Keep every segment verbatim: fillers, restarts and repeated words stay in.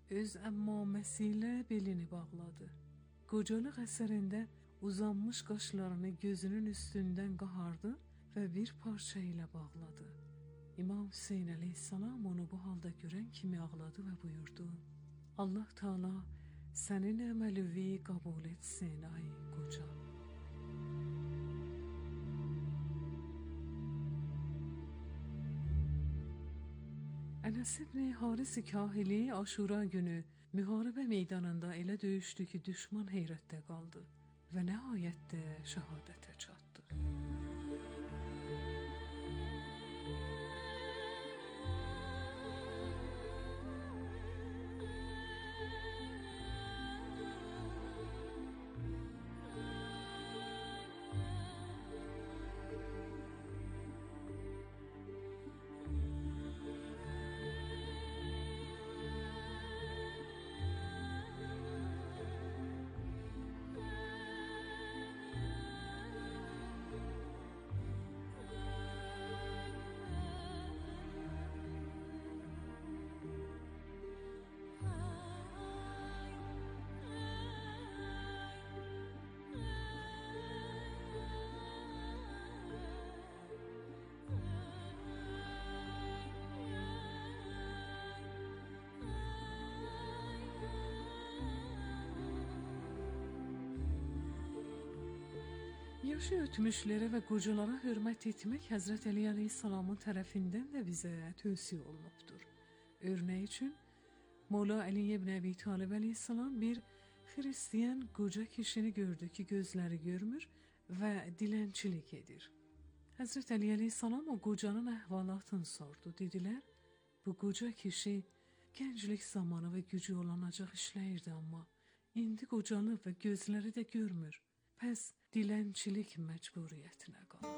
öz əmmaməsi ilə belini bağladı. Qocalıq əsərində uzanmış qaşlarını gözünün üstündən qahardı və bir parça ilə bağladı. İmam Hüseyn əleyhissalam onu bu halda görən kimi ağladı və buyurdu: Allah Teala sənin əməlüvi qəbul etsin ay qoca. Ənəs ibn Haris Kahili Aşura günü müharibə meydanında elə döyüşdü ki, düşman heyrətdə qaldı və nəhayətdə şəhadətə çatdı. Yaşı ötmüşlərə və qocalara hörmət etmək Həzrət Əli əleyhissalamın tərəfindən də bizə tövsiyə olunubdur. Örnək üçün, Mola Əli ibn Əbi Talib əleyhissalam bir xristiyan qoca kişini gördü ki, gözləri görmür və dilənçilik edir. Həzrət Əli əleyhissalam o qocanın əhvalatını sordu. Dedilər, bu qoca kişi gənclik zamanı və gücü olanacaq işləyirdi, amma indi qocalıb və gözləri də görmür. Pəs dilənçilik məcburiyyətinə qalıb.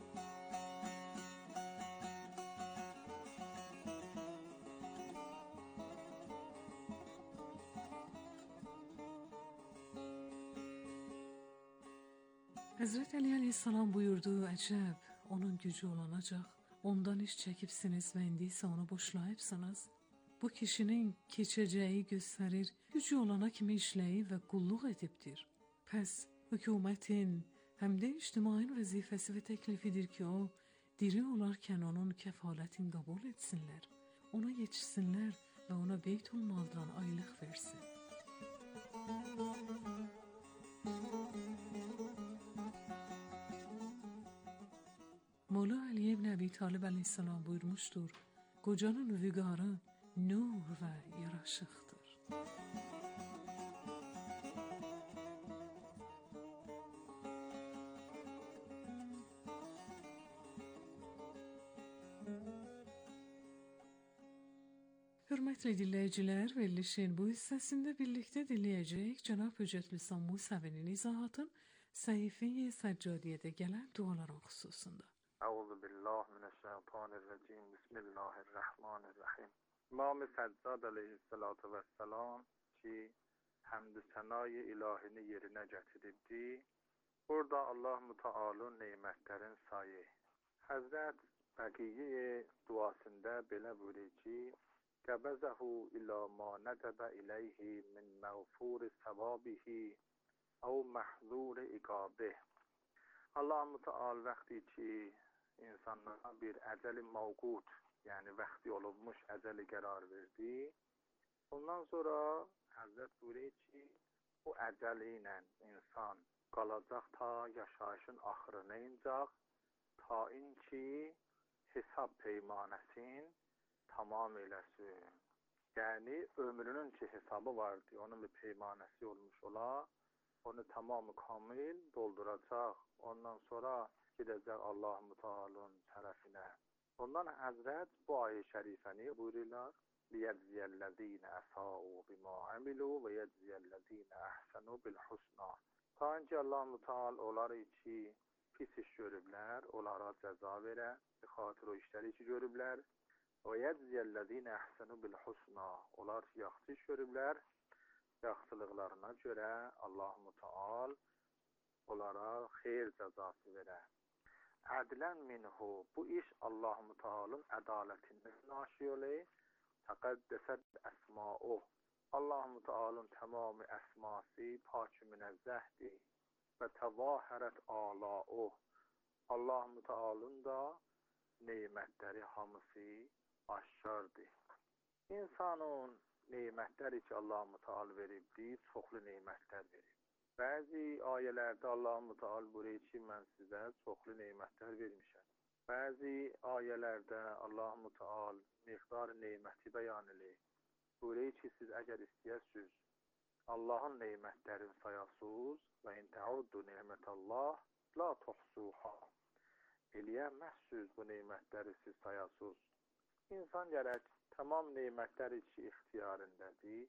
Həzrət Əli əleyhissalam buyurdu, əcəb, onun gücü olanacaq, ondan iş çəkibsiniz və indi isə onu boşlayıbsınız. Bu kişinin keçəcəyi göstərir, gücü olana kimi işləyib və qulluq edibdir. Pəs hökumətin, həm də ictimaiyyın vəzifəsi və təklifidir ki, o, diri olarkən onun kəfalətini qəbul etsinlər, ona yetişsinlər və ona Beytülmaldan aylıq versin. Mola Əli ibn Əbi Talib əleyhissalam buyurmuşdur, qocanın vüqarı nur və yaraşıqdır. Hörmətli dinləyicilər, verilişin bu hissəsində birlikdə dinləyəcəyik Cənab Höcətül İslam Musəvinin izahatın Səhifə-i Səccadiyyədə gələn duaların xüsusunda. Əuzu billahi minəşşeytanirracim. Bismillahirrahmanirrahim. İmam Səccad əleyhissalatu vesselam ki, həmd-i sənayı ilahini yerinə gətiribdi. Burada Allah Mütəalın nemətlərin sayı. Həzrət Bəqiyyə duasında belə buyurur ki, Qəbəzəhu ilə ma nədəbə iləyhi min məğfur səvabihi əv məhzur iqabih. Allah Mütəal vaxtı ki, insanlara bir əcəli mavqud, yəni vaxtı olubmuş əcəli qərar verdi. Ondan sonra Həzrət buyurur ki, bu əcəli ilə insan qalacaq ta yaşayışın axırına incaq, ta in ki, hesab peymanəsin tamam eləsin. Yəni, ömrünün ki hesabı vardı, onun bir peymanəsi olmuş ola, onu tamamı kamil dolduracaq. Ondan sonra gedəcək Allah Mütəalın tərəfinə. Ondan Həzrət bu ayə şərifəni buyururlar. Liyəcziyəllezine əsau bima amilu və yəcziyəllezine əhsənu bil husna. Ta ki Allah Mütəal onları ki pis iş görüblər, onlara cəza verə, bir xatir o işləri ki görüblər. Və yəcziyəllezine əhsənu bil husna. Onlar ki yaxşı iş görüblər, yaxşılıqlarına görə Allah Mütəal onlara xeyir cəzası verə. Ədlən minhu, bu iş Allah-u Teala'nın ədaletindən naşi olur. Təqəddəsət əsma'u, Allah'ım Teala'nın tamamı esması pak münezzehdir ve tevaharet ala'u. Allah'ım Teala'nın da nimetleri hamısı aşkardır. İnsanın nimetleri ki Allah-u Teala veribdir, çoxlu nimetler verir. Bəzi ayələrdə Allah-u Teala buyurur ki, mən sizə çoxlu nimetlər vermişəm. Bəzi ayələrdə Allah-u Teala miqdar niməti bəyan edir. Buyurur ki, siz əgər istəyəsiniz Allahın nimətlərini sayasınız və in təuddu ni'mətallah la tuhsuha. Eləyəməzsiniz bu nimətləri siz sayasınız. İnsan gərək tamam nimətlər içi ixtiyarındadır.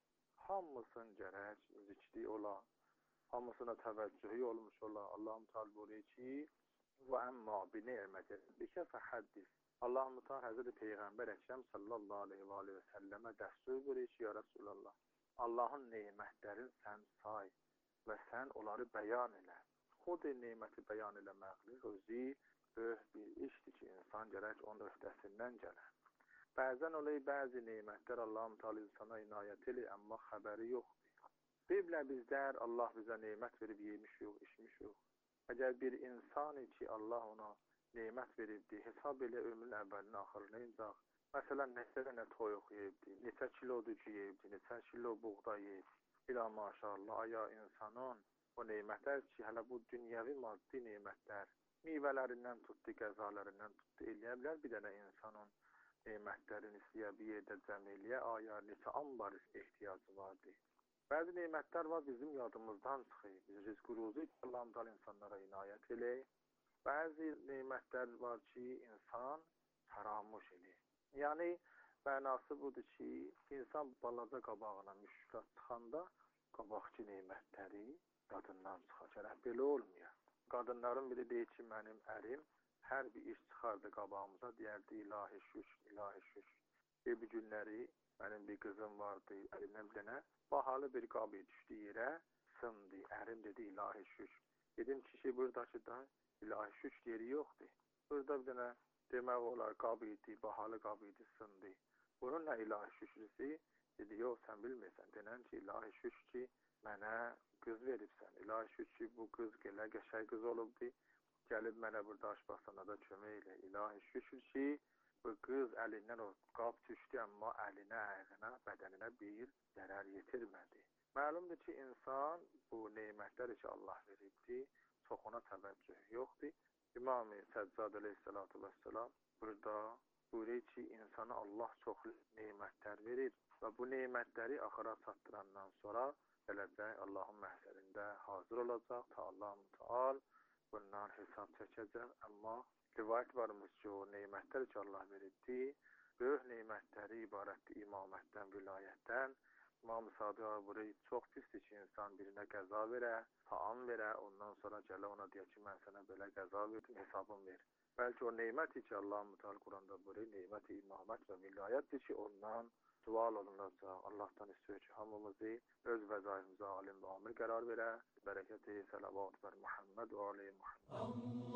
Hamısın gərək zikri ola, hamısına təvəccühü olmuş ola. Allah-u Teala buyurur ki, və əmmə bi ni'mətə rabbikə fəhəddis. Allah-u Teala Həzreti Peyğəmbər Əkrəm sallallahu aleyhi və aleyhi və səlləmə dəstur buyurur ki, ya Resulallah, Allahın nemətlərini sən say və sən onları bəyan elə. Xud neməti bəyan eləməkdir, özü böyük bir işdir ki, insan gərək onun öhdəsindən gələr. Bəzən olayı bəzi nemətlər Allah-u Teala insana inayət edir, amma xəbəri yoxdur. Biblə bizlər Allah bizə nemət verib yemişik, içmişik. Əgər bir insan ki, Allah ona nemət veribdir, hesab elə ömrün əvvəlini axırını incaq. Məsələn, neçə dənə toyuq yeyibdir, neçə kilo dücü yeyibdir, neçə kilo buğda yeyibdir. İlə maşallah, aya insanın o nemətlər ki, hələ bu dünyəvi maddi nemətlər, meyvələrindən tutdu, qəzalarından tutdu, eləyə bilər bir dənə insanın nemətlərini istəyə bir yerdə cəm eləyə, aya neçə ambar ehtiyacı vardır. Bəzi nemətlər var bizim yadımızdan çıxır, biz rizq-ruzu Allah-u Teala insanlara inayət eləyir. Bəzi nemətlər var ki, insan faramuş edir. Yəni, mənası budur ki, insan balaca qabağına müşkülat çıxanda qabaqçı nemətləri yadından çıxar. Gərək belə olmuyor. Qadınların biri deyir ki, mənim ərim hər bir iş çıxardı qabağımıza, deyərdi, ilahi şüş, ilahi şüş. Bir günləri mənim bir qızım vardı, əlimdən bir dənə bahalı bir qabı düşdü yerə, sındı. Ərim dedi, ilahi şüş. Dedim ki, şey, buradakı da ilahi şüş yeri yoxdur. Burada bir dənə demək olar, qab idi, bahalı qab idi, sındı. Bunun nə ilahi şüşrüsü? Dedi, yox, sən bilmirsən. Denən ki, ilahi şüş ki, mənə qız veribsən. İlahi şüş ki, bu qız gələ, qəşəy qız olubdu. Gəlib mənə burada aşpaxanada kömək elə. İlahi şüş ki, bu qız əlindən o qab düşdü, amma əlinə, ayağına, bədəninə bir zərər yetirmədi. Məlumdur ki, insan bu neymətləri ki, Allah veribdi, çox ona təvəccüh yoxdur. İmam-ı Səccad əleyhissalatu vəssalam burada buyurur ki, insana Allah çox neymətlər verir və bu neymətləri axıra çatdırandan sonra gələcək Allahın məhzərində hazır olacaq ta Allah-u Teala bundan hesab çəkəcək. Amma rivayət varmış ki, o neymətlər ki, Allah veribdi, böyük neymətləri ibarətdir imamətdən, vilayətdən. İmam-ı Sadiq buyurur, çox pisdir ki, insan birinə qəza verə, taam verə, ondan sonra gələ ona deyək ki, mən sənə belə qəza verdim, hesabım ver. Bəlkə o neyməti ki, Allah-u Teala Quranda buyurur, neyməti imamət və vilayətdir ki, ondan sual olunacaq. Allahdan istiyor ki, hamımızı öz vəzaifimizə alim və amil qərar verə. Bərəkəti, səlavat və Muhammed və aleyhi Muhammed.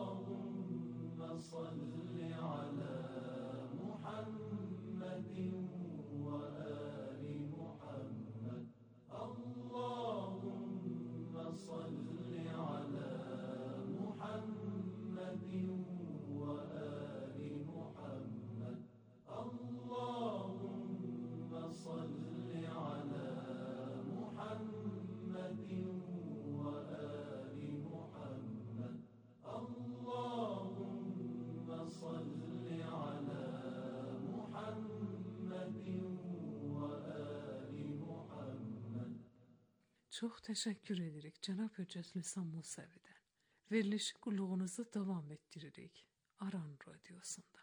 Allahümme salli alə Muhammedin və ali Muhammed. Allahümme salli alə Muhammedin və ali Muhammed. Allahümme salli alə Muhammedin və ali Muhammed. Allahümme salli alə Muhammedin və ali Muhammed. Çox təşəkkür edirik cənab Hüccət Lisan Musəvidən. Verilişi qulluğunuzu davam etdiririk Aran Radiosu'nda.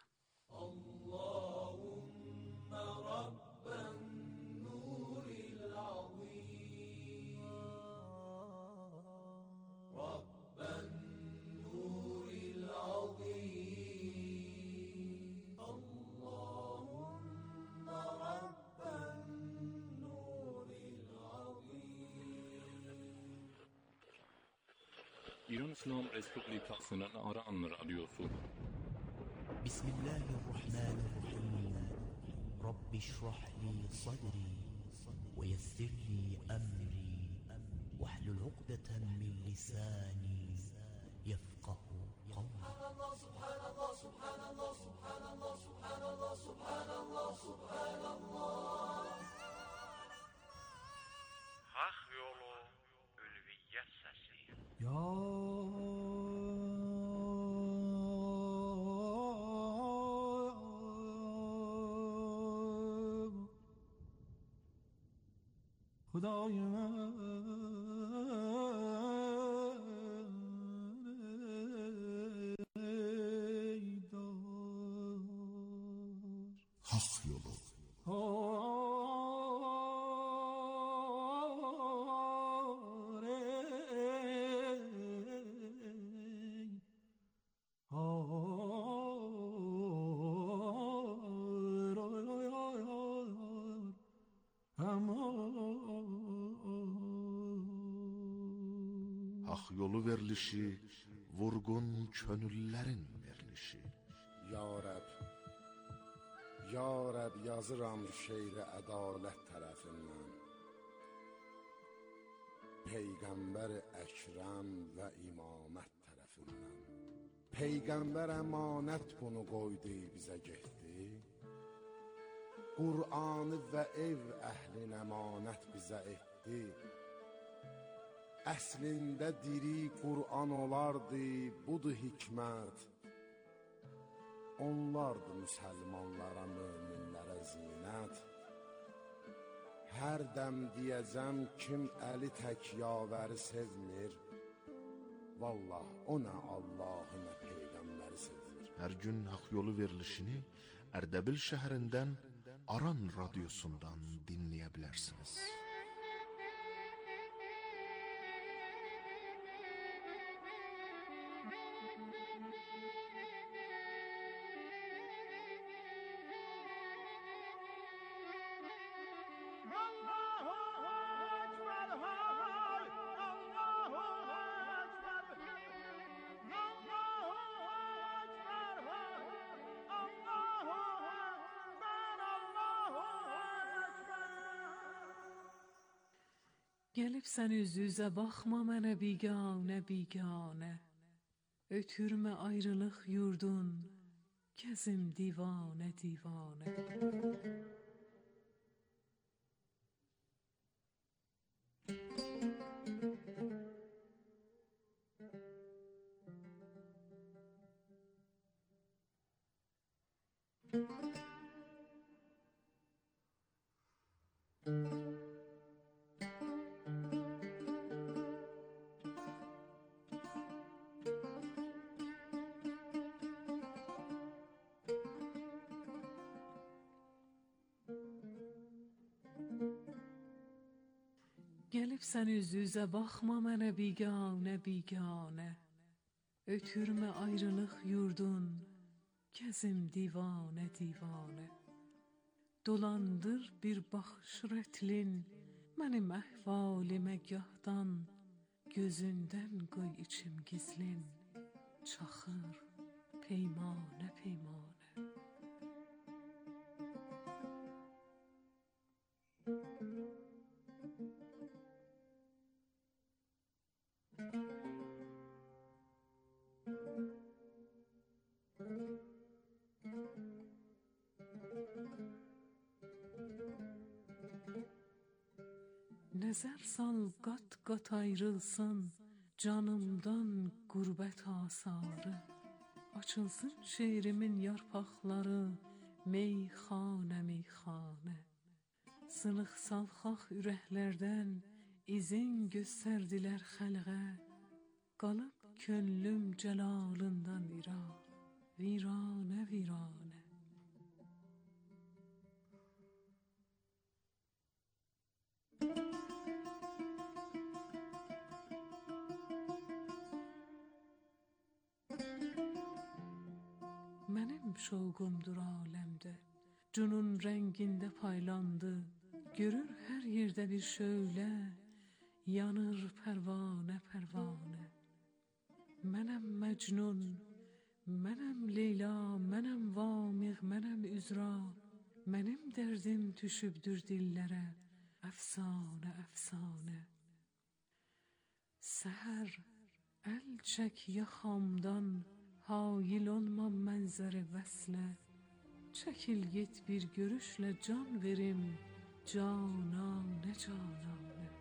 Allahümme Rabben nuril azim, Rabben nuril azim, Allahümme Rabben nuril azim. İran İslam Respublikası'nın Aran Radyosu. Bismillahirrahmanirrahim. Rabbi şrah li sadri لساني يفقه قولي. سبحان الله سبحان الله سبحان الله سبحان الله سبحان الله سبحان الله. Hak yolu ülviyyət səsi. Ya خدای من ای دار Hak yolu. Hak yolu verilişi, vurgun könüllərin verilişi. Ya Rəb, Ya Rəb yazıram şeiri ədalət tərəfindən. Peyğəmbər Əkrəm və imamət tərəfindən. Peyğəmbər əmanət bunu qoydu bizə getdi. Qur'anı və ev əhlin əmanət bizə etdi. Əslində diri Qur'an olardı, budur hikmət. Onlardı müsəlmanlara, möminlərə zinət. Hər dəm deyəcəm kim əli tək yavəri sevmir, vallah o nə Allahı nə Peyğəmbəri sevmir. Hər gün hak yolu verilişini Ərdəbil şəhərindən Aran radiosundan dinləyə bilərsiniz. Gəlib sən üz-üzə baxma mənə biganə biganə. Ötürmə ayrılıq yurdun, gəzim divanə divanə. Gəlib sən üz-üzə baxma mənə biganə biganə. Ötürmə ayrılıq yurdun, gəzim divanə divanə. Dolandır bir baxış rətlin, mənim əhvalimə gahdan. Gözündən qoy içim gizlin, çaxır peymanə peymanə. Nəzər sal qat-qat ayrılsın canımdan qürbət asarı. Açılsın şeirimin yarpaqları meyxanə meyxanə. Sınıq salxaq ürəklərdən izin göstərdilər xəlqə. Qalıb könlüm cəlalından iraq, viranə viranə. Mənim şovqumdur aləmdə, cunun rəngində paylandı. Görür hər yerdə bir şöylə, yanır pərvanə pərvanə. Mənəm Məcnun, mənəm Leyla, mənəm Vamiq, mənəm Üzra. Mənim dərdim düşübdür dillərə, əfsanə əfsanə. Seher el çek yaxamdan, hail olma mənzərə vəslə. Çəkil get bir görüşlə can verim, cananə cananə.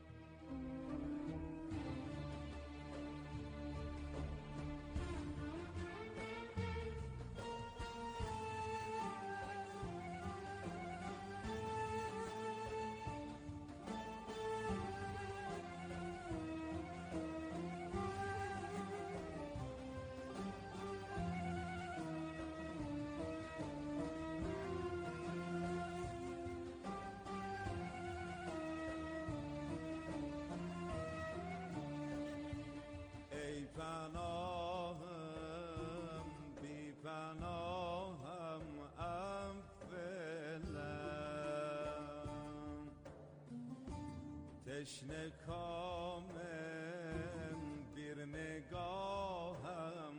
پناهم بی پناهم اولم تشنه کامم بیر نگاهم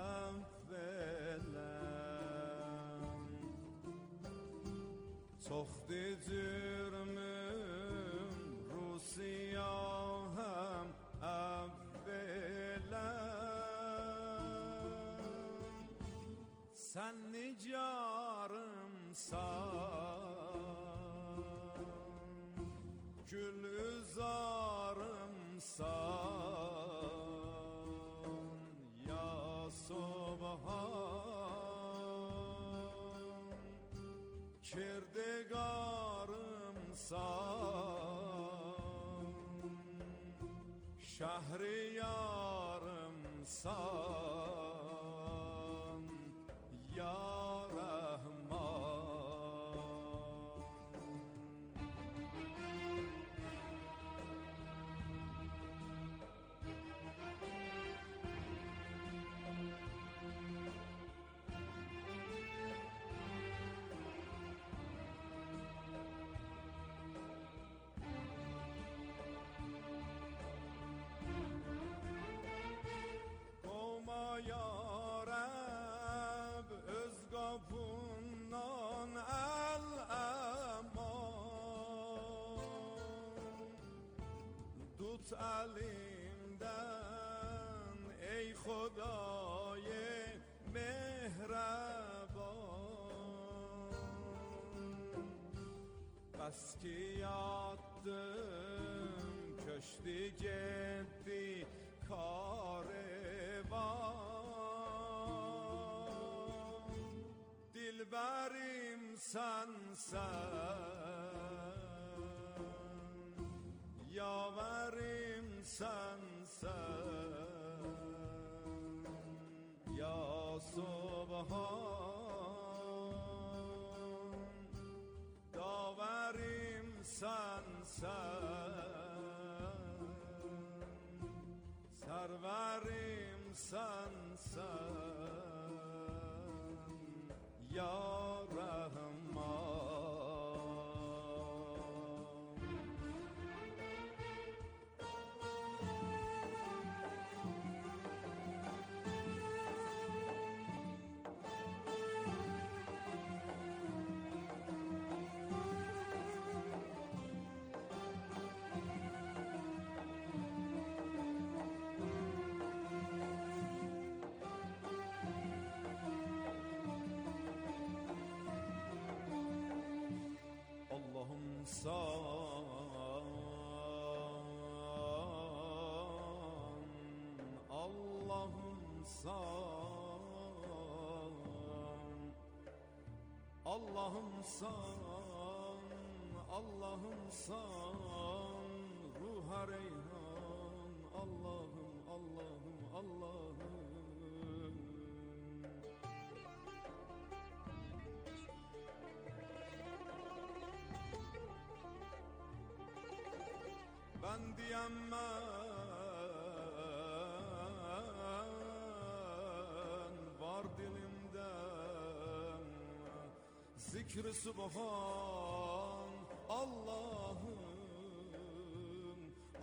اولم سخت جرمم رو سیاهم sen nicarımsan, gülzarımsan, ya Subhan, kirdigarımsan, şehriyarımsan, ya الیمدن ای خدای مهربان بس که یادم کشتی جدی کاروان دلبریم سنسن یاوریم سنسن یا سبحان داوریم سنسن سروریم سنسن یا رحمان صان اللهم صان اللهم صان اللهم صان روح ریحان اللهم اللهم اللهم بندیم من var dilimden zikr subhan Allah'ım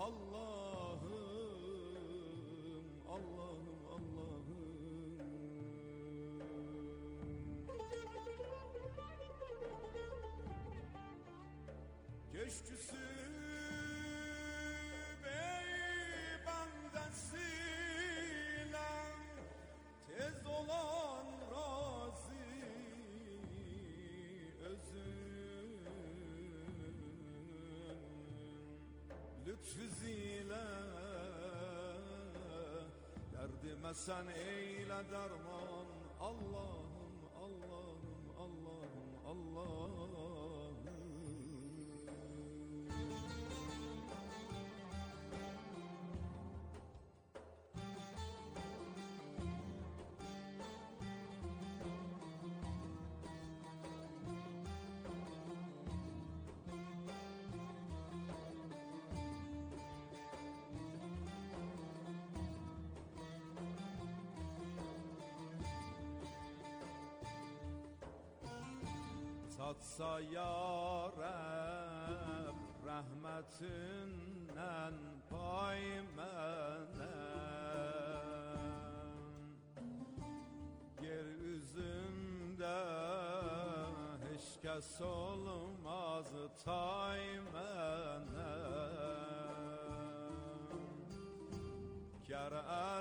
Allah'ım Allah'ım Allah'ım geçküsü bey bende lütfüz ile derdime sen eyle derman. Allah'ım Allah'ım Allah'ım Allah'ım. Tatsa yarem rahmetinden pay menem. Yer üzümde hiç kes olmaz tay menem. Ger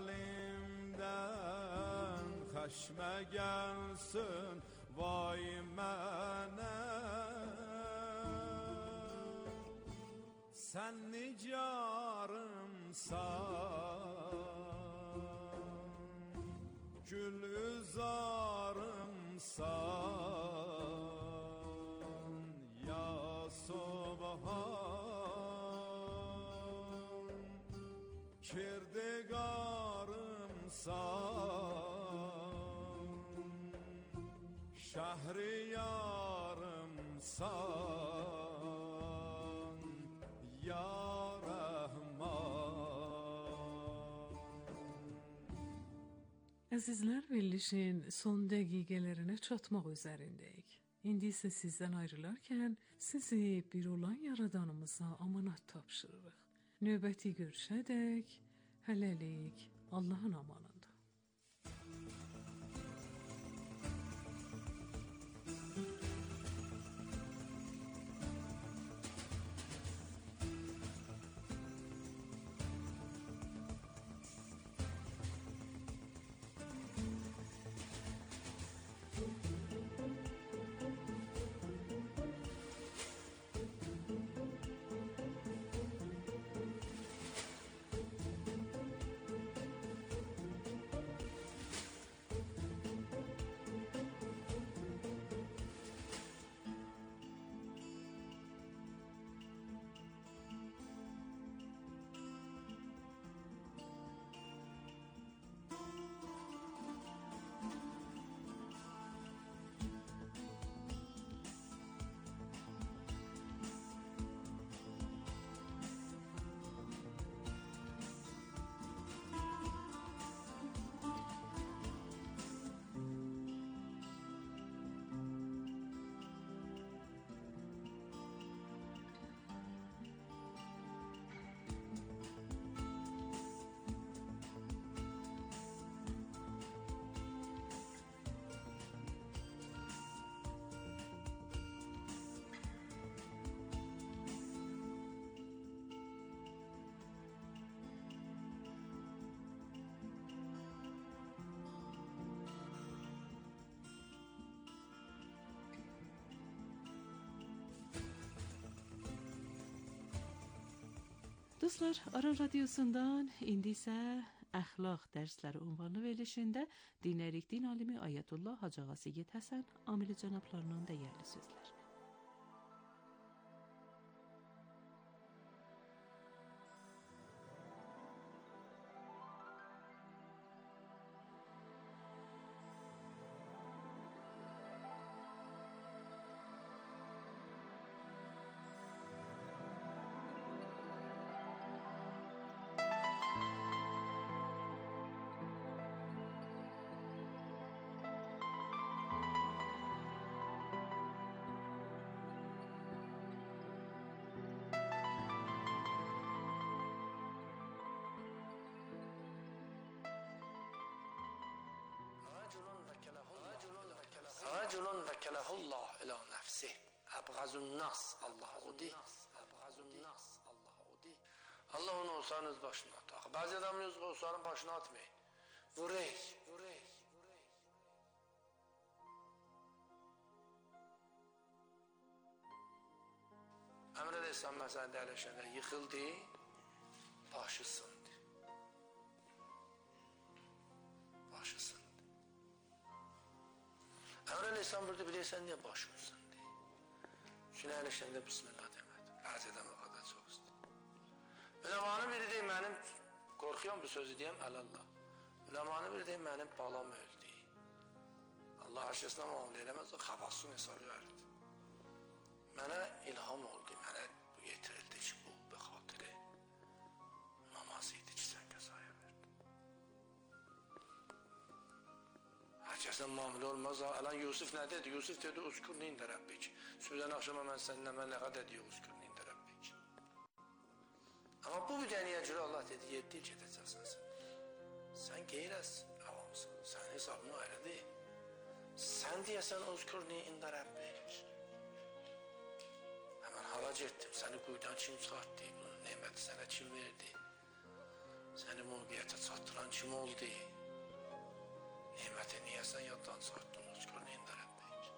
elimden xəşmə gelsin vay mənim. Sen nicarımsan, gül üzarımsan ya Subhan. Kirdigarımsan, şehriyarımsan ya Rahman. Əzizlər, verilişin son dəqiqələrinə çatmaq üzərindəyik. İndi isə sizdən ayrılarkən sizi bir olan yaradanımıza amanat tapşırırıq. Növbəti görüşədək hələlik Allahın amanında. Dostlar, Aran Radyosu'ndan indi isə əxlaq dərsləri ünvanlı verilişində dinləyirik din alimi Ayətullah Hacı Ağa Seyid Həsən Amili cənablarının dəyərli sözlər. رجل وكله الله إلى نفسه أبغض الناس Allah udi أبغض الناس Allah udi. Allah onu olsanız başına at. Bazı adamın olsanın başına atmayın. Vurey, vurey. Emre Aleyhisselam mesela derleşende yıkıldı. başı sındı. Başı sındı. Əmr Aleyhisselam burada bilirsən niyə başım sındı? Çünki əyləşəndə Bismillah demədi. Bəzədən o qədər çox istəyir. Üləmanın biri deyim, mənim qorxuyorum bu sözü deyəm, əlallah. Üləmanın biri deyim, mənim balam öldü. Allah aşkına müamilə eləməz, o xabasın hesabı verdi. Mənə ilham oldu, mənə bu yetirildi ki, bu bir xatiri namaz idi ki, sən qəzaya verdin. Hər kəsən müamilə olmaz. Alan Yusuf nə dedi? Yusuf dedi, uskur neyində Rəbbik. Sübdən axşama mən səninlə mən nə qədər deyir, uskur neyində Rəbbik. Amma bu müdəniyə görə Allah dedi, yeddi il gedəcəksən sən. Sən qeyrəz avamsın, sən hesabını ayrı deyil. Sən deyəsən, uskur neyində Rəbbik. Hemen hala getdim, səni quyudan kim çıxartdı, bunun neyməti sənə kim verdi, səni mövqiyyətə çatdıran kim oldu, neyməti niyə sən yaddan çıxartdın, uçkur neyində Rəbbik.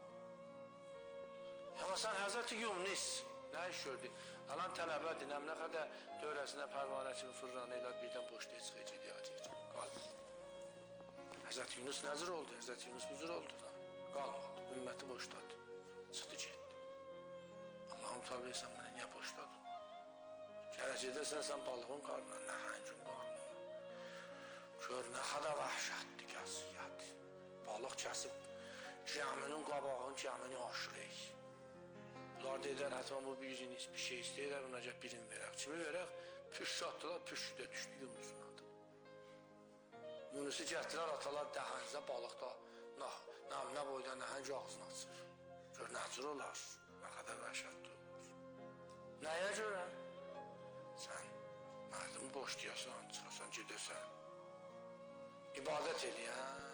Amma sən Həzrəti Yunus nə iş gördü? Alan tələbədir, nə qədər dövrəsinə pərvanə kimi fırranı ilə birdən boşluğa çıxacaq, deyəcək, qalb. Həzrəti Yunus nəzir oldu, Həzrəti Yunus huzur oldu, qalmadı, ümməti boşladı, çıxdı getdi. Allah'ım tabi sen beni niye boşladın? Gələcəkdə sən, sən balığın qarnına, nəhəngin qarnına. Gör, nə qədər vəhşətdir, qəziyyət. Balıq kəsib, gəminin qabağını, gəmini aşırıq. Bunlar deyirlər, hətta bu bir cins bir şey istəyirlər, ona gəl birini verək. Kimi verək? Püşü atdılar, püşü də düşdü Yunusun adı. Yunusu gətirər, atalar dəhənizə balıqda, nə boyda nəhəng ağzını açır. Gör, nəcür olar, nə qədər vəhşətdir olur. Nəyə görə? Sən mərdimi boşlayasan, çıxasan, gedəsən. İbadət eləyən.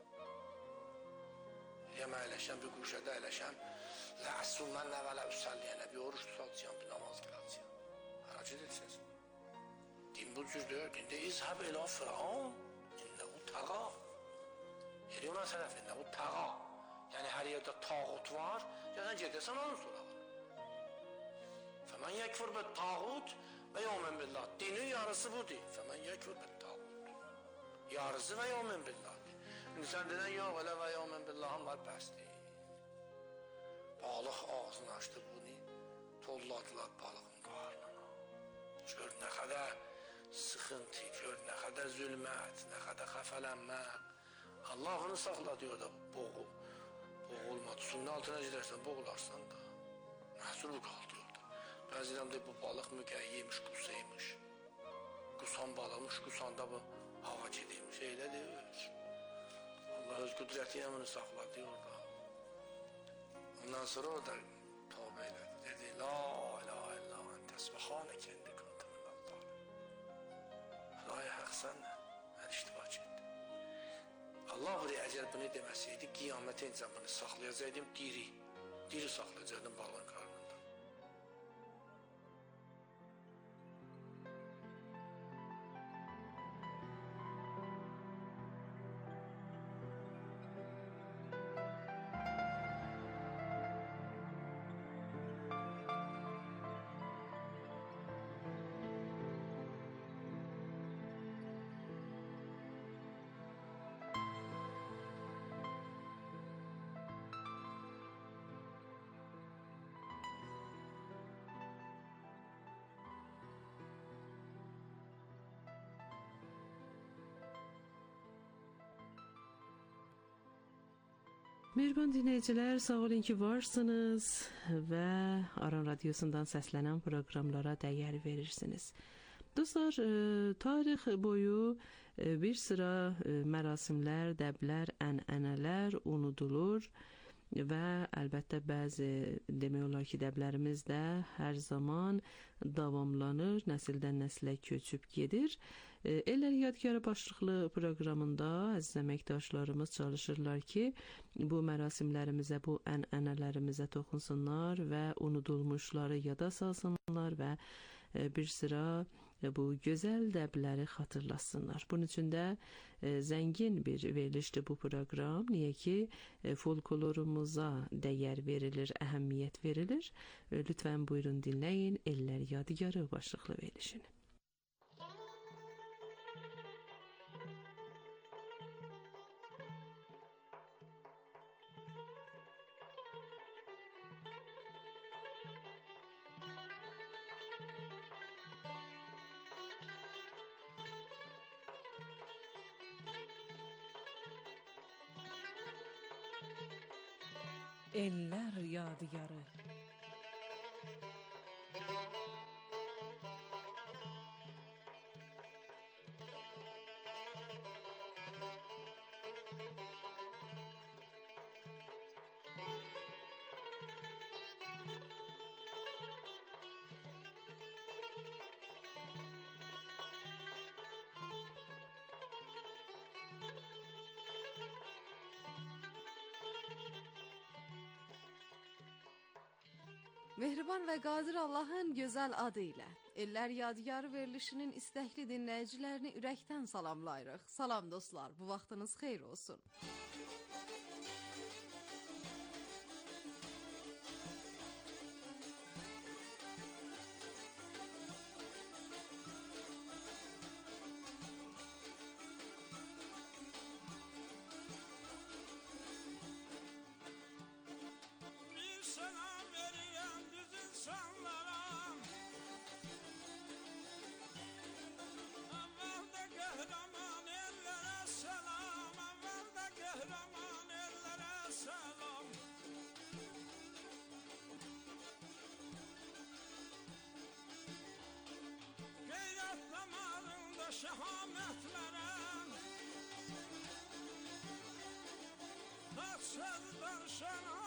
Eləyəm əyləşən, bir quşədə əyləşən. Ləhəsul mən nəvələ üsəlliyənə, bir oruç tutalacağım, bir namaz qılacağım. Həracı dedsiniz. Din bu cürdür, dində izhəb elə firavun, innəhu təqa. Eli ona tərəf, innəhu təqa. Yəni hər yerdə tağut var, gələn gedəsən onun sonra var. Fəmən yəkfur bət tağut və yevmen billah. Dinin yarısı budur. Fəmən yəkfur bət tağut. Yarısı və yevmen billah. İnsan dedən, yox, elə və yevmen billahım var, bəsdir. Balıq ağzını açdı bunu, tolladılar balığın qarnına. Gör nə qədər sıxıntı, gör nə qədər zülmət, nə qədər xəfələnmə. Allah onu saxladı orada, boğul. Boğulmadı. Suyun altına gedərsən, boğularsan da. Məhsul qaldı orada. Bəziləm deyib, bu balıq müqəyyiymiş, qusaymış. Qusan balıqmış, qusanda bu hava gediymiş, elə deyir. Allah öz qüdrəti ilə bunu saxladı orada. Ondan sonra orada tövbə elədi. Dedi, la ilahe illa ente subhaneke inni kuntu minel zalimin. Xudaya haqq sənlə, mən iştibac etdim. Allah buraya əgər bunu deməsəydi, qiyamət incə bunu saxlayacaqdım, diri, diri saxlayacaqdım balığın qarnında. Mehriban dinləyicilər, sağ olun ki varsınız və Aran Radyosu'ndan səslənən proqramlara dəyər verirsiniz. Dostlar, tarix boyu bir sıra mərasimlər, dəblər, ənənələr unudulur və əlbəttə bəzi demək olar ki, dəblərimiz də hər zaman davamlanır, nəsildən nəsilə köçüb gedir. Ellər Yadgarı başlıqlı proqramında əziz əməkdaşlarımız çalışırlar ki, bu mərasimlərimizə, bu ənənələrimizə toxunsunlar və unudulmuşları yada salsınlar və bir sıra bu gözəl dəbləri xatırlasınlar. Bunun üçün də zəngin bir verilişdir bu proqram. Niyə ki, folklorumuza dəyər verilir, əhəmiyyət verilir. Lütfən buyurun dinləyin Ellər Yadgarı başlıqlı verilişini. Eller yadigarı. Mehriban və qadir Allahın gözəl adı ilə Ellər Yadigarı verilişinin istəkli dinləyicilərini ürəkdən salamlayırıq. Salam dostlar, bu vaxtınız xeyir olsun. Şehametlerem Tatsızdır şenan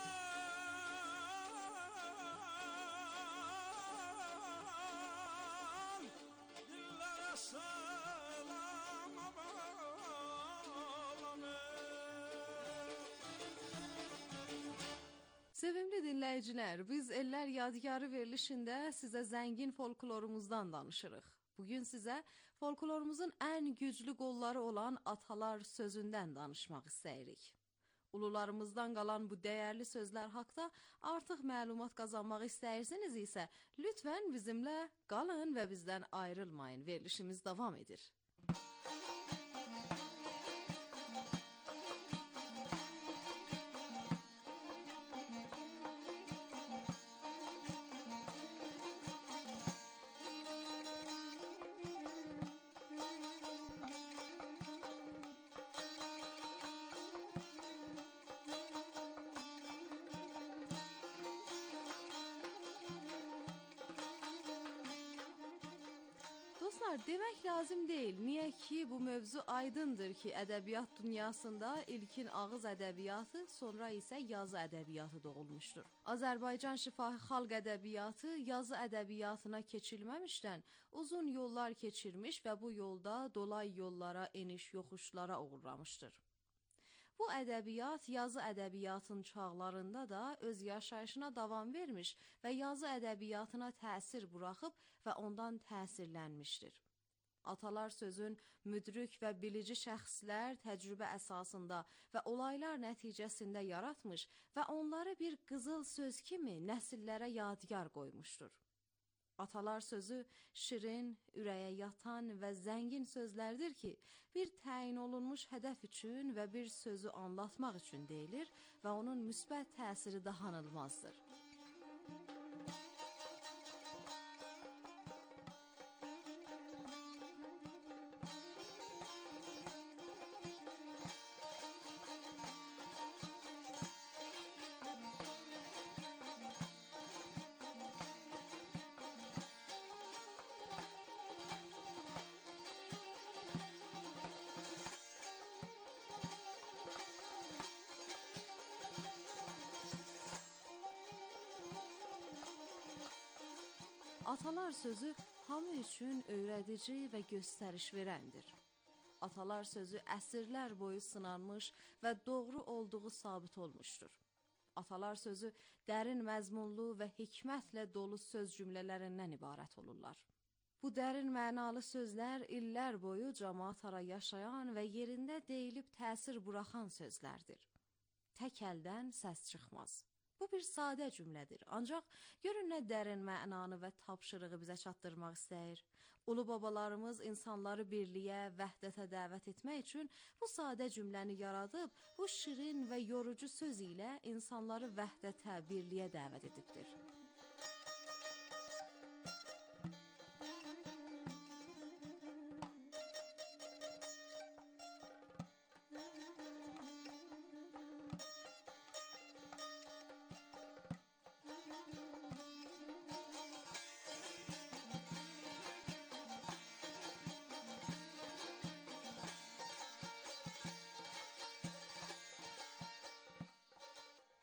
Dillere selam Sevimli dinləyicilər, biz Ellər Yadigarı verilişində sizə zəngin folklorumuzdan danışırıq. Bugün sizə folklorumuzun ən güclü qolları olan atalar sözündən danışmaq istəyirik. Ulularımızdan qalan bu dəyərli sözlər haqda artıq məlumat qazanmaq istəyirsiniz isə lütfən bizimlə qalın və bizdən ayrılmayın. Verilişimiz davam edir. Dostlar, demək lazım deyil. Niyə ki, bu mövzu aydındır ki, ədəbiyyat dünyasında ilkin ağız ədəbiyyatı, sonra isə yazı ədəbiyyatı doğulmuşdur. Azərbaycan şifahi xalq ədəbiyyatı yazı ədəbiyyatına keçilməmişdən uzun yollar keçirmiş və bu yolda dolay yollara, eniş yoxuşlara uğurlamışdır. Bu ədəbiyyat yazı ədəbiyyatın çağlarında da öz yaşayışına davam vermiş və yazı ədəbiyyatına təsir buraxıb və ondan təsirlənmişdir. Atalar sözün müdrik və bilici şəxslər təcrübə əsasında və olaylar nəticəsində yaratmış və onları bir qızıl söz kimi nəsillərə yadigar qoymuşdur. Atalar sözü şirin, ürəyə yatan və zəngin sözlərdir ki, bir təyin olunmuş hədəf üçün və bir sözü anlatmaq üçün deyilir və onun müsbət təsiri dayanılmazdır. Atalar sözü hamı üçün öyrədici və göstəriş verəndir. Atalar sözü əsrlər boyu sınanmış və doğru olduğu sabit olmuşdur. Atalar sözü dərin məzmunlu və hikmətlə dolu söz cümlələrindən ibarət olurlar. Bu dərin mənalı sözlər illər boyu cəmaət ara yaşayan və yerində deyilib təsir buraxan sözlərdir. Tək əldən səs çıxmaz. Bu bir sadə cümlədir, ancaq görün nə dərin mənanı və tapşırığı bizə çatdırmaq istəyir. Ulu babalarımız insanları birliyə, vəhdətə dəvət etmək üçün bu sadə cümləni yaradıb, bu şirin və yorucu söz ilə insanları vəhdətə, birliyə dəvət edibdir.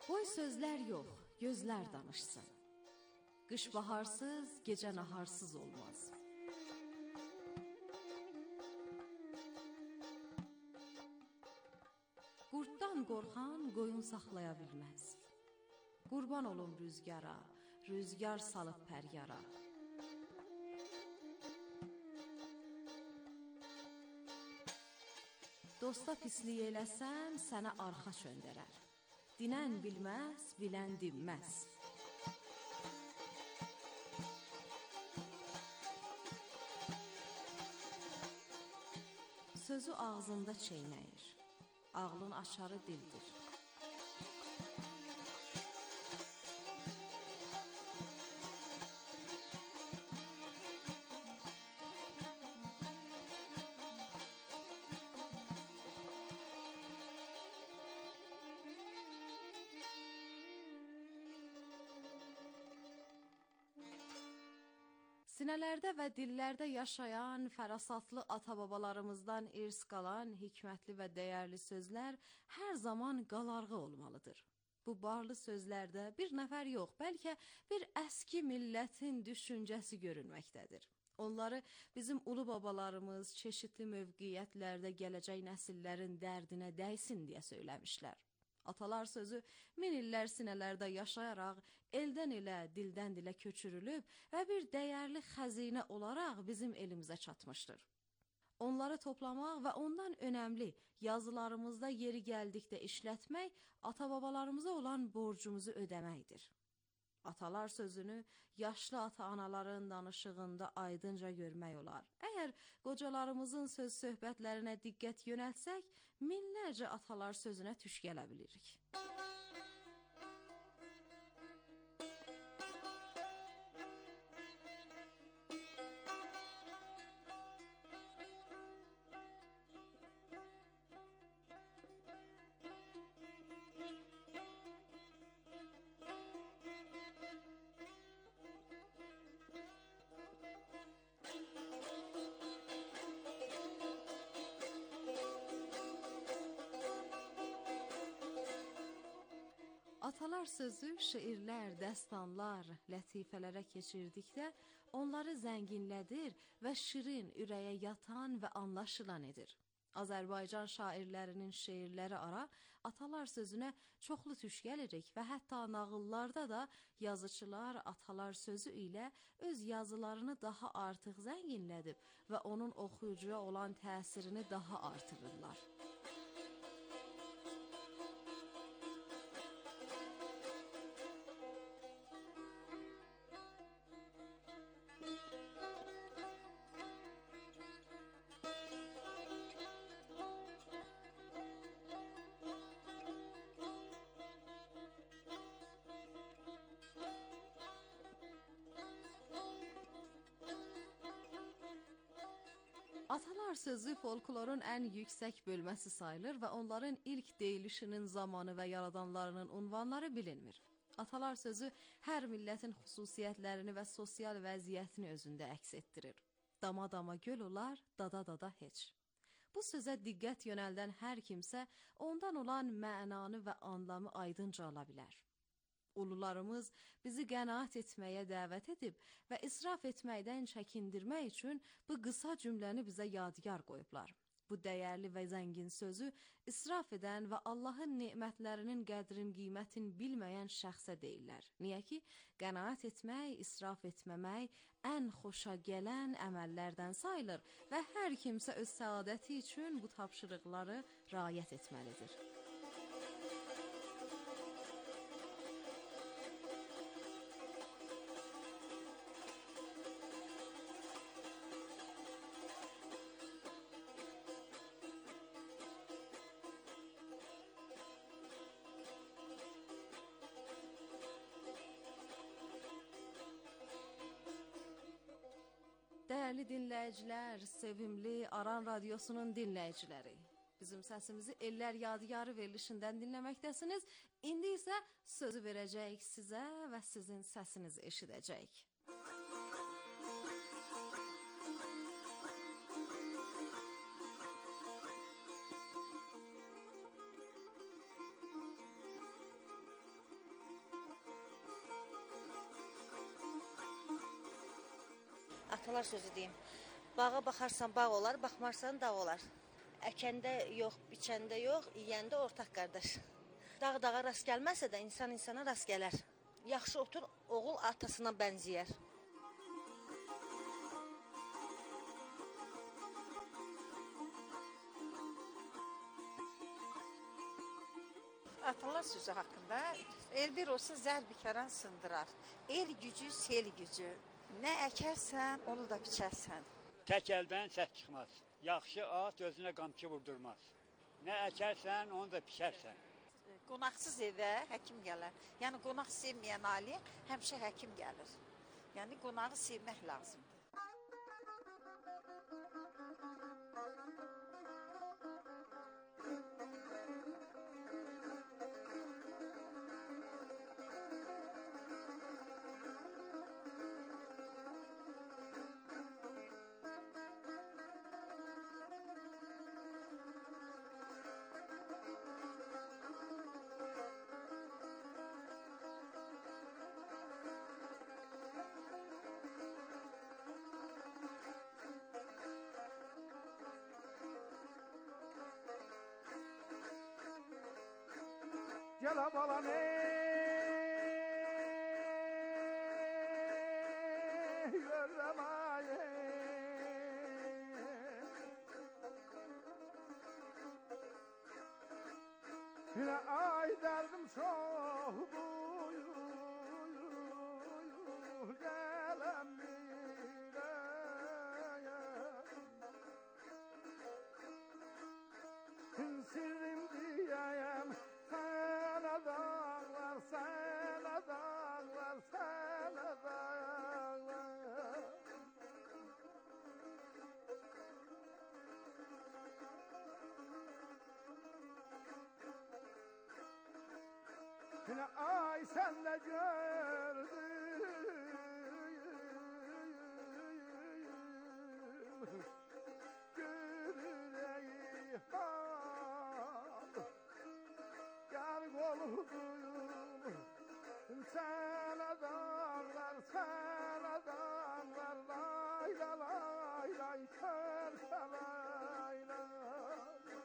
Qoy sözlər yox, gözlər danışsın. Qış baharsız, gecə naharsız olmaz. Qurddan qorxan qoyun saxlaya bilməz. Qurban olum rüzgara, rüzgar salıb pəryara. Dosta pislik eləsən, sənə arxa çöndərər. Dinən bilməz, bilən dinməz. Sözü ağzında çeynəyir. Ağlın açarı dildir. Sinələrdə və dillərdə yaşayan, fərasatlı ata-babalarımızdan irs qalan hikmətli və dəyərli sözlər hər zaman qalarğı olmalıdır. Bu barlı sözlərdə bir nəfər yox, bəlkə bir əski millətin düşüncəsi görünməkdədir. Onları bizim ulu babalarımız çeşitli mövqiyyətlərdə gələcək nəsillərin dərdinə dəysin deyə söyləmişlər. Atalar sözü min illər sinələrdə yaşayaraq, eldən ilə, dildən dilə köçürülüb və bir dəyərli xəzinə olaraq bizim elimizə çatmışdır. Onları toplamaq və ondan önəmli yazılarımızda yeri gəldikdə işlətmək, ata-babalarımıza olan borcumuzu ödəməkdir. Atalar sözünü yaşlı ata-anaların danışığında aydınca görmək olar. Əgər qocalarımızın söz söhbətlərinə diqqət yönəltsək, minlərcə atalar sözünə tuş gələ bilirik. Atalar sözü şeirlər, dəstanlar, lətifələrə keçirdikdə onları zənginlədir və şirin, ürəyə yatan və anlaşılan edir. Azərbaycan şairlərinin şeirləri ara atalar sözünə çoxlu tuş gəlirik və hətta nağıllarda da yazıçılar atalar sözü ilə öz yazılarını daha artıq zənginlədib və onun oxuyucuya olan təsirini daha artırırlar. Atalar sözü folklorun ən yüksək bölməsi sayılır və onların ilk deyilişinin zamanı və yaradanlarının unvanları bilinmir. Atalar sözü hər millətin xüsusiyyətlərini və sosial vəziyyətini özündə əks etdirir. Dama-dama göl olar, dada-dada heç. Bu sözə diqqət yönəldən hər kimsə ondan olan mənanı və anlamı aydınca ala bilər. Ulularımız bizi qənaət etməyə dəvət edib və israf etməkdən çəkindirmək üçün bu qısa cümləni bizə yadigar qoyublar. Bu dəyərli və zəngin sözü israf edən və Allahın nemətlərinin qədrin, qiymətin bilməyən şəxsə deyirlər. Niyə ki, qənaət etmək, israf etməmək ən xoşa gələn əməllərdən sayılır və hər kimsə öz səadəti üçün bu tapşırıqları riayət etməlidir. Dəyərli dinləyicilər, sevimli Aran Radiosunun dinləyiciləri, bizim səsimizi Ellər Yadigarı verilişindən dinləməkdəsiniz. İndi isə sözü verəcəyik sizə və sizin səsinizi eşidəcəyik. Atalar sözü deyim. Bağa baxarsan bağ olar, baxmarsan dağ olar. Əkəndə yox, biçəndə yox, yeyəndə ortaq qardaş. Dağ dağa rast gəlməsə də insan insana rast gələr. Yaxşı otur, oğul atasına bənzəyər. Atalar sözü haqqında el bir olsa zər bikəran sındırar. El gücü, sel gücü. Nə əkərsən, onu da biçərsən. Tək əldən səs çıxmaz. Yaxşı at özünə qamçı vurdurmaz. Nə əkərsən, onu da biçərsən. Qonaqsız evə həkim gələr. Yəni qonaq sevməyən ailə həmişə həkim gəlir. Yəni qonağı sevmək lazımdır. Gel balam ey görrem ay yine ay derdim çok buyur gelem bire sirrim diyeyim sana dağlar, sana dağlar, sana dağlar. Yine ay sen de gördün, görüreyim Goluduyum sana dağlar, sana dağlar, lay la lay lay kerse lay lay.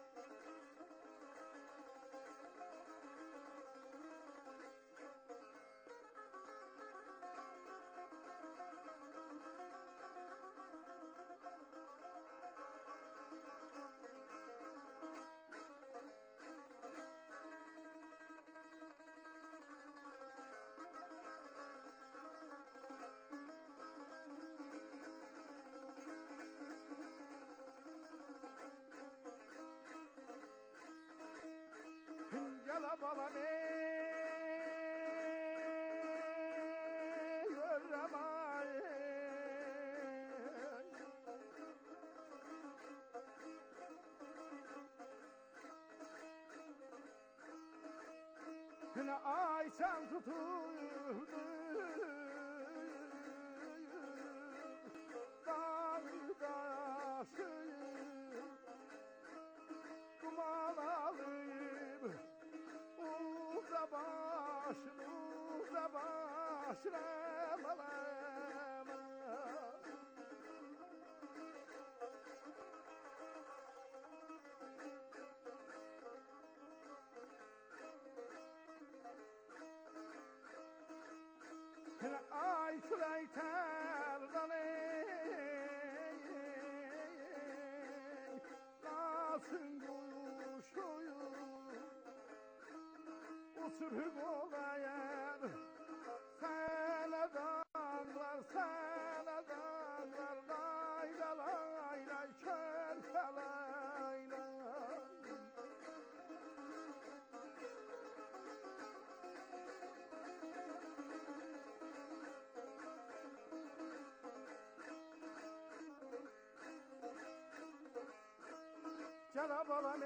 Gel balam ey görrem ay yine ay sen tuturdun dağ daşı duman alayım Uza başın, uza başın ay süleyterden nasın kuşuyum Uçurup olayar sana dağlar, sana dağlar lay la lay lay kerse lay lay. Gel balam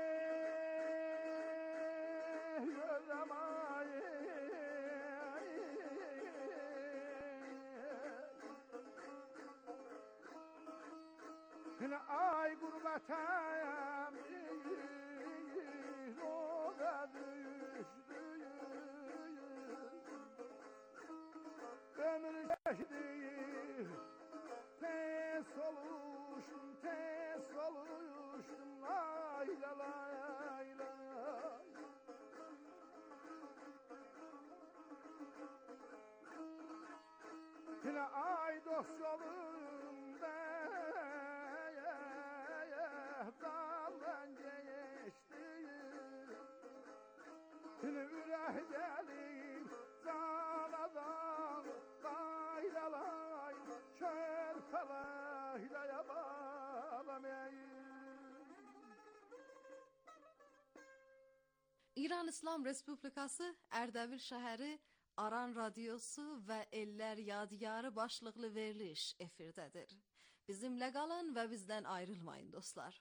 ey görrem ay yine ay gurbetem o da düştü ömür geçti düştüm lay lay lay lay. Yine ay dost yolunda daldan geçti. Yine ürək gelip zaladan lay lay lay körfelay lay bağlamayın. İran İslam Respublikası Ərdəbil şəhəri Aran Radiosu və Ellər Yadigarı başlıqlı veriliş efirdədir. Bizimlə qalın və bizdən ayrılmayın dostlar.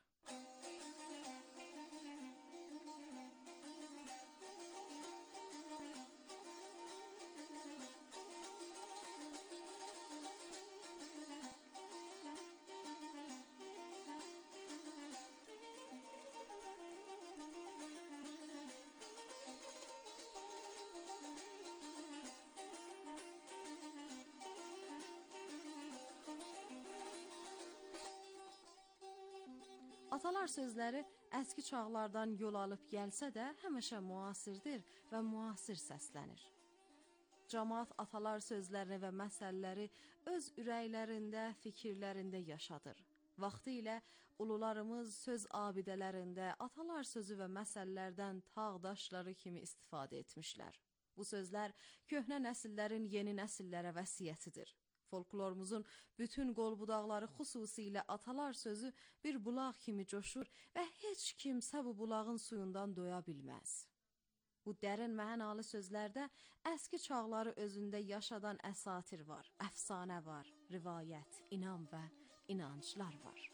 Atalar sözləri əski çağlardan yol alıb gəlsə də həmişə müasirdir və müasir səslənir. Cəmaət atalar sözlərini və məsəlləri öz ürəklərində, fikirlərində yaşadır. Vaxtı ilə ulularımız söz abidələrində atalar sözü və məsəllərdən tağ daşları kimi istifadə etmişlər. Bu sözlər köhnə nəsillərin yeni nəsillərə vəsiyyətidir. Folklorumuzun bütün qolbudaqları xüsusilə atalar sözü bir bulaq kimi coşur və heç kimsə bu bulağın suyundan doya bilməz. Bu dərin mənalı sözlərdə əski çağları özündə yaşadan əsatir var, əfsanə var, rivayət, inam və inanclar var.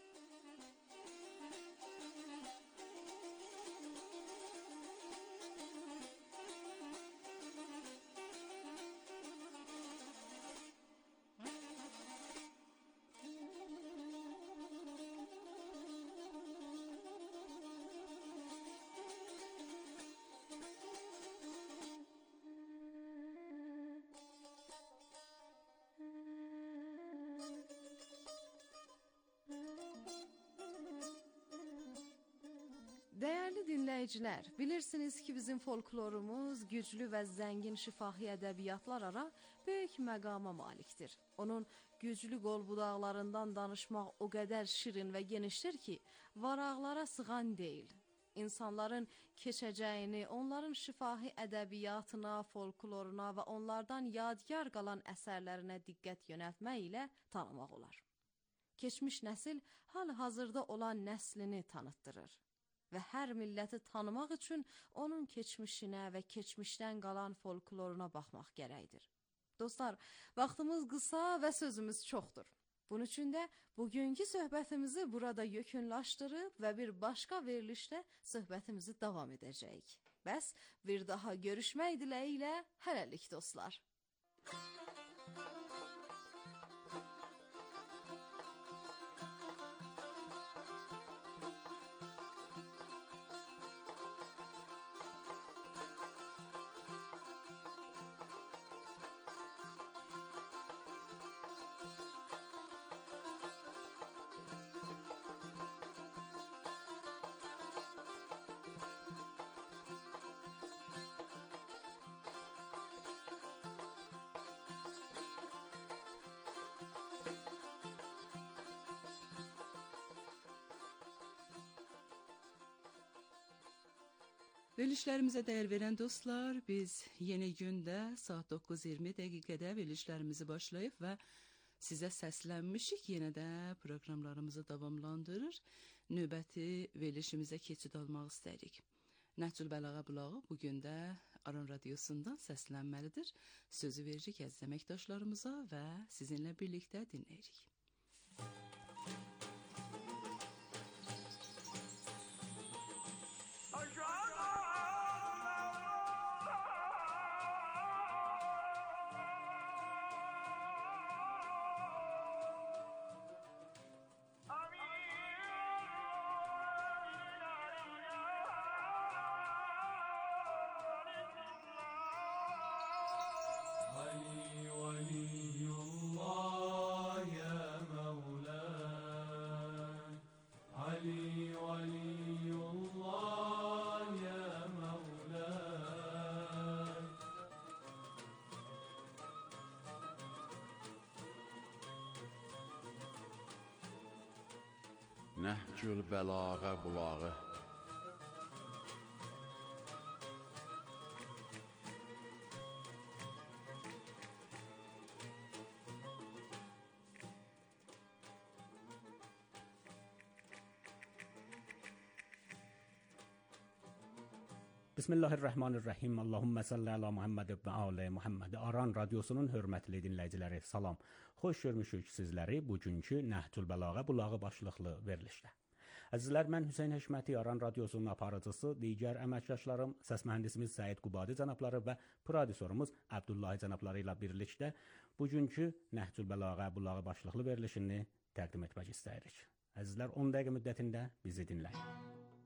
Değerli dinləyicilər, bilirsiniz ki, bizim folklorumuz güclü və zəngin şifahi ədəbiyyatlar ara böyük məqama malikdir. Onun güclü qolbudaqlarından danışmaq o qədər şirin və genişdir ki, varaqlara sığan deyil. İnsanların keçəcəyini, onların şifahi ədəbiyyatına, folkloruna və onlardan yadigar qalan əsərlərinə diqqət yönəltmək ilə tanımaq olar. Keçmiş nəsil hal-hazırda olan nəslini tanıtdırır. Və hər milləti tanımaq üçün onun keçmişinə və keçmişdən qalan folkloruna baxmaq gərəkdir. Dostlar, vaxtımız qısa və sözümüz çoxdur. Bunun üçün də bugünkü söhbətimizi burada yekunlaşdırıb və bir başqa verilişdə söhbətimizi davam edəcəyik. Bəs bir daha görüşmək diləyilə hələlik dostlar. Verilişlərimizə dəyər verən dostlar, biz yeni gündə saat doqquz iyirmi dəqiqədə verilişlərimizi başlayıb və sizə səslənmişik. Yenə də proqramlarımızı davamlandırır. Növbəti verilişimizə keçid almaq istəyirik. Nəhcül Bəlağa Bulağı bugün də Aran Radiosundan səslənməlidir. Sözü veririk əziz əməkdaşlarımıza və sizinlə birlikdə dinləyirik. علي ولي الله يا Nəhcül bəlağa bulağı. Bismillahirrahmanirrahim. Allahümme salli ala Muhammed və alə Muhammed. Aran radiosunun hörmətli dinləyiciləri, salam. Xoş görmüşük sizləri bugünkü Nəhcül Bəlağa bulağı başlıqlı verilişdə. Əzizlər, mən Hüseyn Həşməti, Aran radiosunun aparıcısı, digər əməkdaşlarım, səs mühəndisimiz Səid Qubadi cənabları və prodüserimiz Abdullahi cənabları ilə birlikdə bugünkü Nəhcül Bəlağa bulağı başlıqlı verilişini təqdim etmək istəyirik. Əzizlər, on dəqiqə müddətində bizi dinləyin.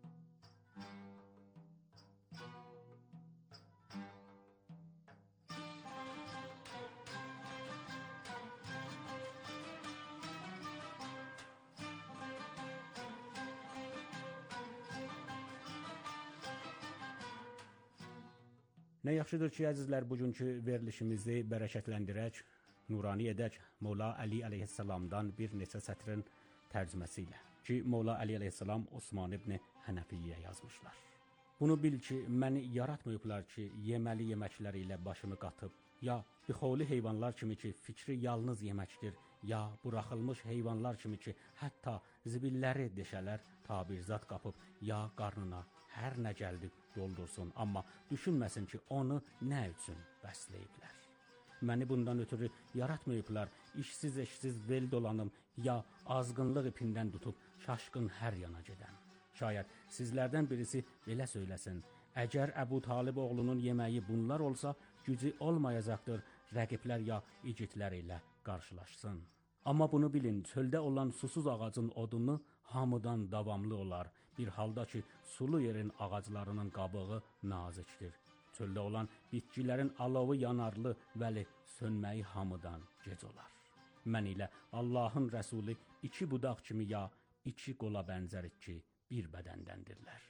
Nə yaxşıdır ki, əzizlər, bugünkü verilişimizi bərəkətləndirək, nurani edək Mola Əli əleyhissalamdan bir neçə sətrin tərcüməsi ilə ki, Mola Əli əleyhissalam Osman ibn Hənəfiyyə yazmışlar. Bunu bil ki, məni yaratmayıblar ki, yeməli yeməklər ilə başımı qatıb, ya bixoli heyvanlar kimi ki, fikri yalnız yeməkdir, ya buraxılmış heyvanlar kimi ki, hətta zibilləri deşələr tabirzat qapıb, ya qarnına hər nə gəldi doldursun, amma düşünməsin ki, onu nə üçün bəsləyiblər. Məni bundan ötürü yaratmayıblar, işsiz eşsiz vel dolanım, ya azğınlıq ipindən tutub şaşqın hər yana gedən. Şayət sizlərdən birisi belə söyləsin, əgər Əbu Talib oğlunun yeməyi bunlar olsa, gücü olmayacaqdır, rəqiblər ya igidlər ilə qarşılaşsın. Amma bunu bilin, çöldə olan susuz ağacın odunu hamıdan davamlı olar, bir halda ki, sulu yerin ağaclarının qabığı nazikdir. Çöldə olan bitkilərin alovu yanarlı, vəli sönməyi hamıdan gec olar. Mən ilə Allahın Rəsuli iki budaq kimi ya iki qola bənzərik ki, bir bədəndəndirlər.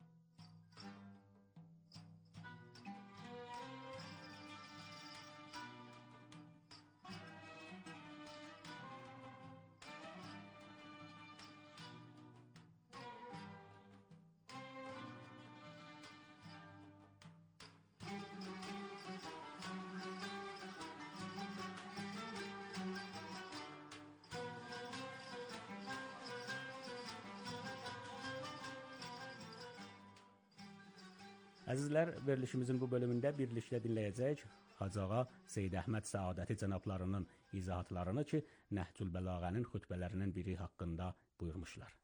Əzizlər, verilişimizin bu bölümündə birlikdə dinləyəcək Hacı Ağa Seyyid Əhməd Səadəti cənablarının izahatlarını ki, Nəhcül Bəlağənin xütbələrinin biri haqqında buyurmuşlar.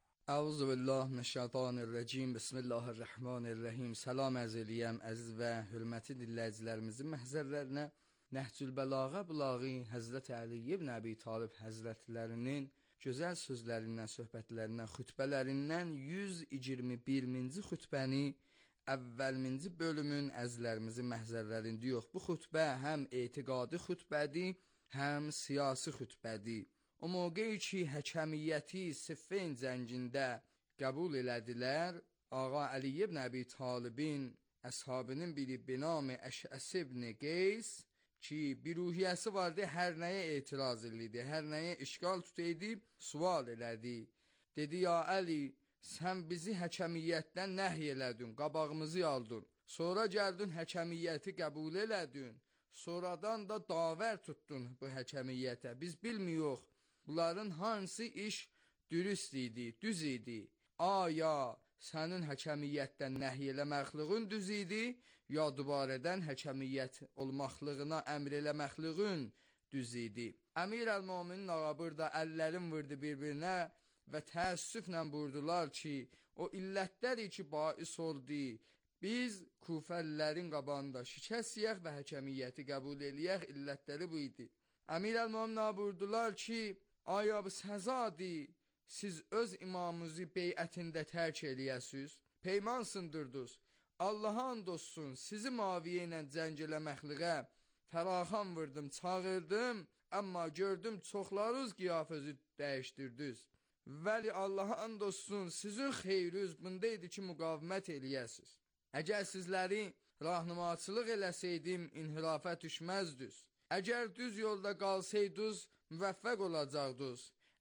Əuzubillahimineşşeytanirracim. Bismillahirrahmanirrahim. Salam ərz eləyəm əziz və hörmətli dinləyicilərimizin məhzərlərinə. Nəhcül Bəlağa bulağı Həzrət Əli ibn Əbi Talib həzrətlərinin gözəl sözlərindən, söhbətlərindən, xütbələrindən yüz iyirmi birinci xütbəni əvvəlminci bölümün əzizlərimizin məhzərlərində yox. Bu xütbə həm etiqadi xütbədir, həm siyasi xütbədir. O mövqeyi ki, həkəmiyyəti Siffin cəngində qəbul elədilər, Ağa Əli ibn Əbi Talibin əshabının biri binam Əşəs ibn Qeys ki, bir ruhiyyəsi vardı, hər nəyə etiraz edirdi, hər nəyə işgal tutaydı, sual elədi. Dedi, ya Əli, sən bizi həkəmiyyətdən nəhy elədin, qabağımızı yaldın. Sonra gəldin həkəmiyyəti qəbul elədin. Sonradan da davər tutdun bu həkəmiyyətə. Biz bilmiyoruz, bunların hansı iş dürüst idi, düz idi. Aya sənin həkəmiyyətdən nəhy eləməxliğin düz idi, ya dubarədən həkəmiyyət olmaqlığına əmr eləməxliğin düz idi. Əmir əl-Mominin ağa burada əllərin vurdu bir-birinə və təəssüflə buyurdular ki, o illətləri ki, bais oldu, biz Kufəlilərin qabağında şikəst yiyək və həkəmiyyəti qəbul eləyək, illətləri bu idi. Əmir əl-Momina buyurdular ki, aya bu səzadır, siz öz imamınızı beyətində tərk eləyəsiniz, peyman sındırdınız, Allaha and olsun, sizi Muaviyə ilə cəng eləməkliğə fəraxan vurdım, çağırdım, amma gördüm çoxlarınız qiyafəzi dəyişdirdiniz. Vəli Allaha and olsun, sizin xeyriniz bundaydı ki, müqavimət eləyəsiniz. Əgər sizləri rahnumaçılıq eləsəydim, inhirafə düşməzdiniz. Əgər düz yolda qalsaydınız, müvəffəq olacaqdınız.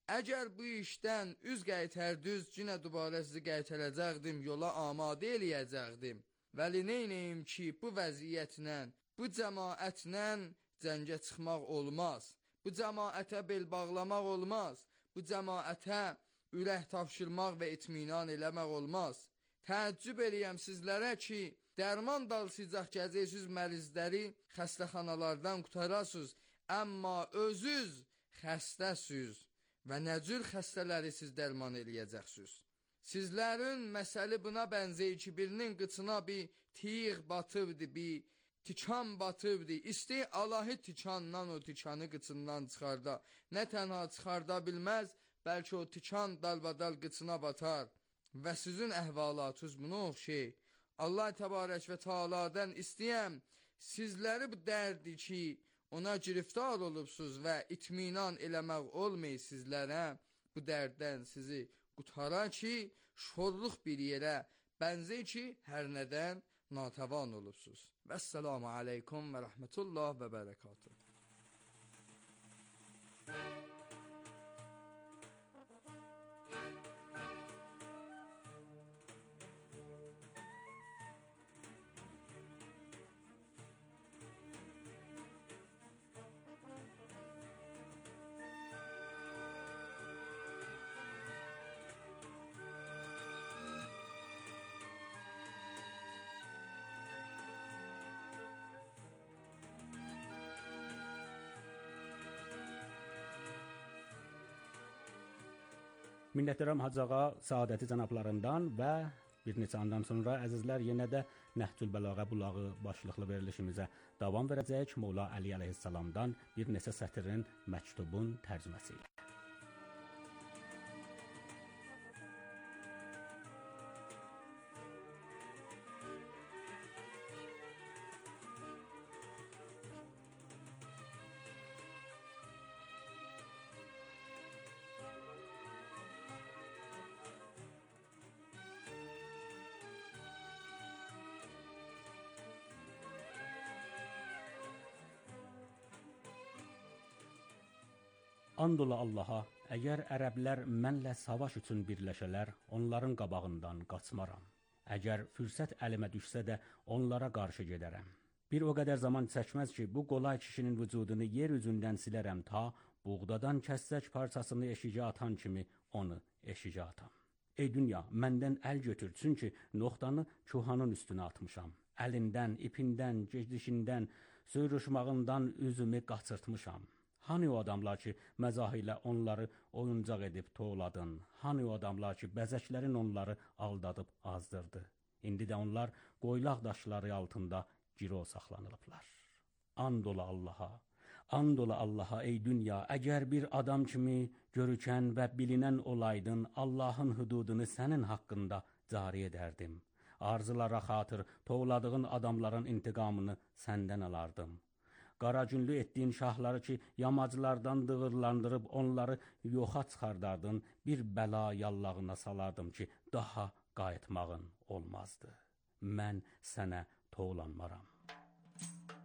Əgər bu işdən üz qaytardınız, yenə dubara sizi qaytaracaqdım, yola amadə eləyəcəkdim. Vəli neynəyim ki, bu vəziyyətlə, bu cəmaətlə cəngə çıxmaq olmaz. Bu cəmaətə bel bağlamaq olmaz. Bu cəmaətə ürək tapşırmaq və itminan eləmək olmaz. Təəccüb eləyəm sizlərə ki, dərman dalsıcaq gəzəsiz mərizləri xəstəxanalardan qutarasınız, amma özünüz xəstəsiz və nə cür xəstələri siz dərman eləyəcəksiniz. Sizlərin məsəli buna bənzəyir ki, birinin qıçına bir tiyğ batıbdı, bir tikan batıbdı. İstəy Allahı tikandan o tikanı qıçından çıxarda. Nə tənha çıxarda bilməz, bəlkə o tikan dalbadal qıçına batar. Və sizin əhvalatınız buna oxşay. Allah təbarək və Teala'dan istəyəm, sizləri bu dərdi ki, ona giriftar olubsuz və itminan eləmək olmayı sizlərə, bu dərddən sizi qutara ki, şorluq bir yerə bənzək ki, hər nədən natəvan olubsuz. Vəssalamu aleykum və rəhmətullah və bərəkatuhu. Minnətdaram Hacı ağa saadəti cənablarından və bir neçə andan sonra əzizlər yenə də Nəhcül Bəlağə bulağı başlıqlı verilişimizə davam verəcək. Molla Əli əleyhissalamdan bir neçə sətrin məktubun tərcüməsi ilə. And ola Allaha, əgər ərəblər mənlə savaş üçün birləşələr, onların qabağından qaçmaram. Əgər fürsət əlimə düşsə də onlara qarşı gedərəm. Bir o qədər zaman çəkməz ki, bu qolay kişinin vücudunu yer üzündən silərəm ta buğdadan kəssək parçasını eşigə atan kimi onu eşigə atam. Ey dünya, məndən əl götür, çünki noxtanı çuhanın üstünə atmışam. Əlindən, ipindən, gecdişindən, söyrüşmağından üzümü qaçırtmışam. Hani o adamlar ki, məzah ilə onları oyuncaq edib toğladın? Hani o adamlar ki, bəzəklərin onları aldadıb azdırdı? İndi də onlar qoylaq daşları altında girov saxlanılıblar. And ola Allaha, and ola Allaha ey dünya, əgər bir adam kimi görükən və bilinən olaydın, Allahın hüdudunu sənin haqqında cari edərdim. Arzulara xatır toğladığın adamların intiqamını səndən alardım. Qaracünlü etdiyin şahları ki, yamaclardan dığırlandırıb onları yoxa çıxardardın, bir bəla yallağına salardım ki, daha qayıtmağın olmazdı. Mən sənə toğlanmaram.